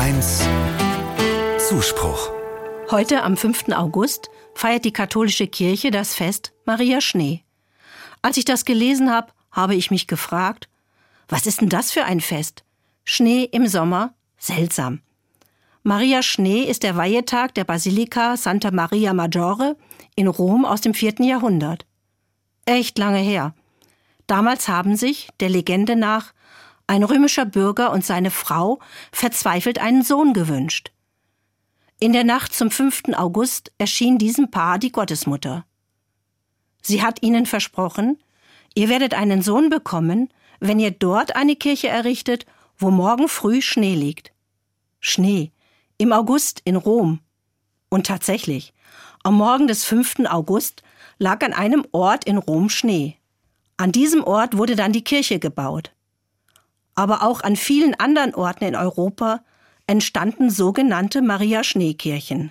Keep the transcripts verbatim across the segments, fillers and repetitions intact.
eins Zuspruch. Heute am fünften August feiert die katholische Kirche das Fest Maria Schnee. Als ich das gelesen habe, habe ich mich gefragt, was ist denn das für ein Fest? Schnee im Sommer? Seltsam. Maria Schnee ist der Weihetag der Basilika Santa Maria Maggiore in Rom aus dem vierten Jahrhundert. Echt lange her. Damals haben sich, der Legende nach, ein römischer Bürger und seine Frau verzweifelt einen Sohn gewünscht. In der Nacht zum fünften August erschien diesem Paar die Gottesmutter. Sie hat ihnen versprochen, ihr werdet einen Sohn bekommen, wenn ihr dort eine Kirche errichtet, wo morgen früh Schnee liegt. Schnee, im August in Rom. Und tatsächlich, am Morgen des fünften August lag an einem Ort in Rom Schnee. An diesem Ort wurde dann die Kirche gebaut. Aber auch an vielen anderen Orten in Europa entstanden sogenannte Maria-Schnee-Kirchen.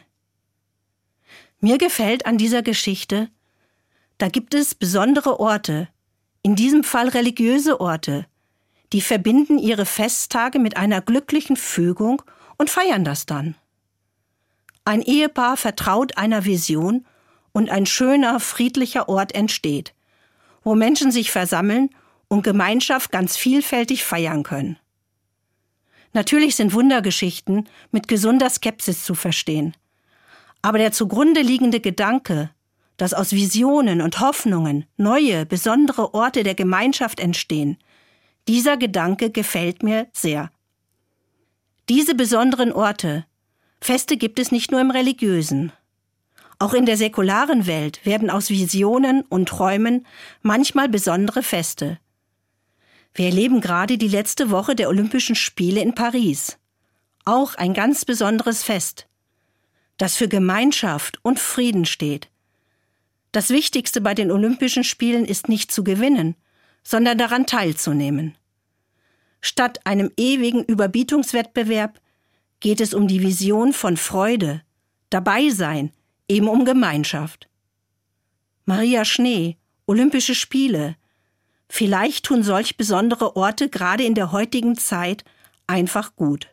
Mir gefällt an dieser Geschichte, da gibt es besondere Orte, in diesem Fall religiöse Orte, die verbinden ihre Festtage mit einer glücklichen Fügung und feiern das dann. Ein Ehepaar vertraut einer Vision und ein schöner, friedlicher Ort entsteht, wo Menschen sich versammeln und Gemeinschaft ganz vielfältig feiern können. Natürlich sind Wundergeschichten mit gesunder Skepsis zu verstehen. Aber der zugrunde liegende Gedanke, dass aus Visionen und Hoffnungen neue, besondere Orte der Gemeinschaft entstehen, dieser Gedanke gefällt mir sehr. Diese besonderen Orte, Feste gibt es nicht nur im Religiösen. Auch in der säkularen Welt werden aus Visionen und Träumen manchmal besondere Feste. Wir erleben gerade die letzte Woche der Olympischen Spiele in Paris. Auch ein ganz besonderes Fest, das für Gemeinschaft und Frieden steht. Das Wichtigste bei den Olympischen Spielen ist nicht zu gewinnen, sondern daran teilzunehmen. Statt einem ewigen Überbietungswettbewerb geht es um die Vision von Freude, Dabeisein, eben um Gemeinschaft. Maria Schnee, Olympische Spiele. Vielleicht tun solch besondere Orte gerade in der heutigen Zeit einfach gut.